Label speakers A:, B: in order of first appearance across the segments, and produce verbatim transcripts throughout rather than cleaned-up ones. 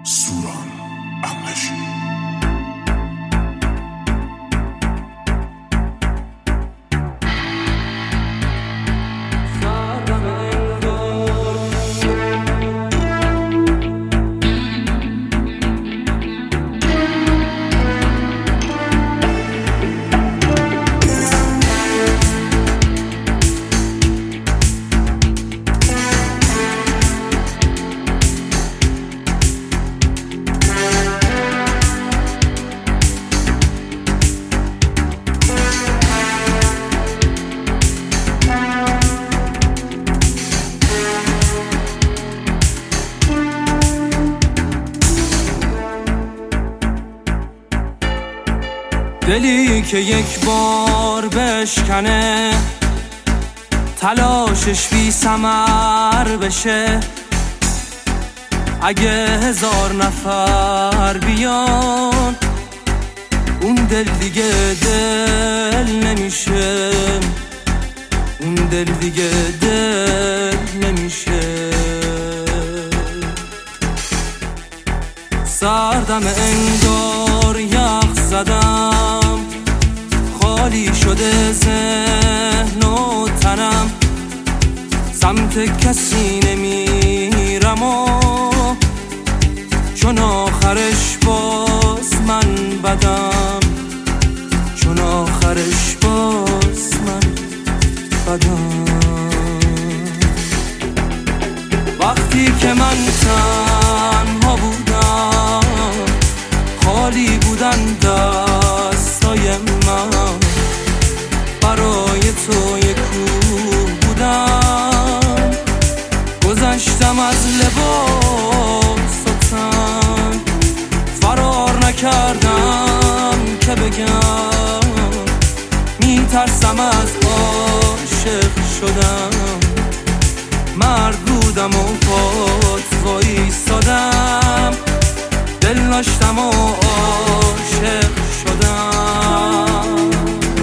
A: سوران اقلشی.
B: دلی که یک بار بشکنه تلاشش بی ثمر بشه، اگه هزار نفر بیان اون دل دیگه دل نمیشه، اون دل دیگه دل نمیشه. سردم انگار یخ زدم، خالی شده ذهن و تنم، سمت کسی نمیرم و چون آخرش باز من بدم، چون آخرش باز من بدم. وقتی که من تنها بودم، خالی بودن دستای من، برای تو یک کوه بودم، گذشتم از لباس و تن، فرار نکردم که بگم میترسم از عاشق شدم، مرد بودم و پات وایستادم، دل داشتم و عاشق شدم.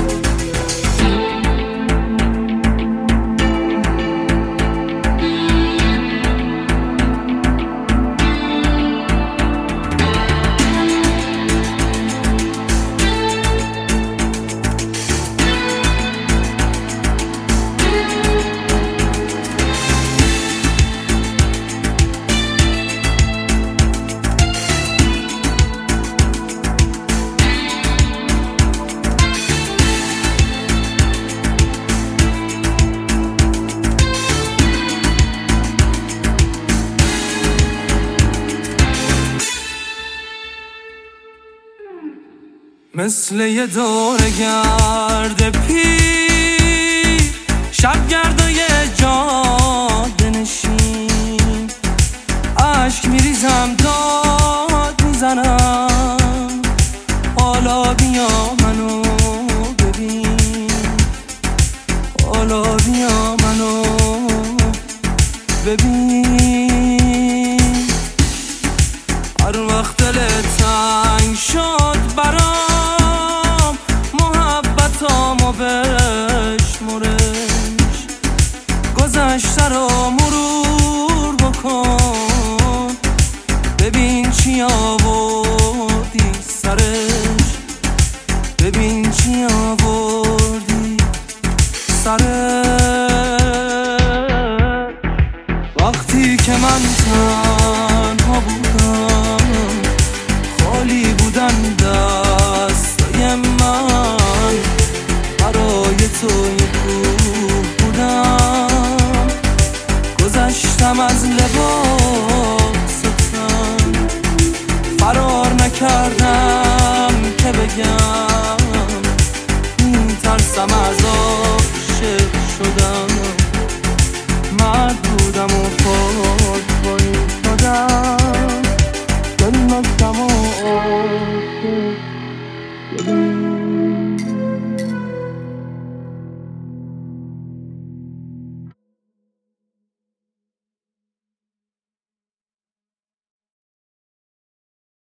B: مثل یه دور گرد پیر، شب گردای جاده نشین، عشق میریزم داد میزنم، حالا بیا منو ببین، حالا بیا منو ببین. هر وقت دلت تنگ شد برام، محبتامو بشمرش، گذشته رو مرور بکن، ببین چی آوردی سرش، ببین چی آوردی سرش. وقتی که من تنها بودم، خالی بودن دستای من، برای تو یک کوه بودم، گذشتم از لباس و تن، فرار نکردم که بگم میترسم از عاشق شدم، مرد بودم و پات وایستادم، دل داشتم و عاشق شدم.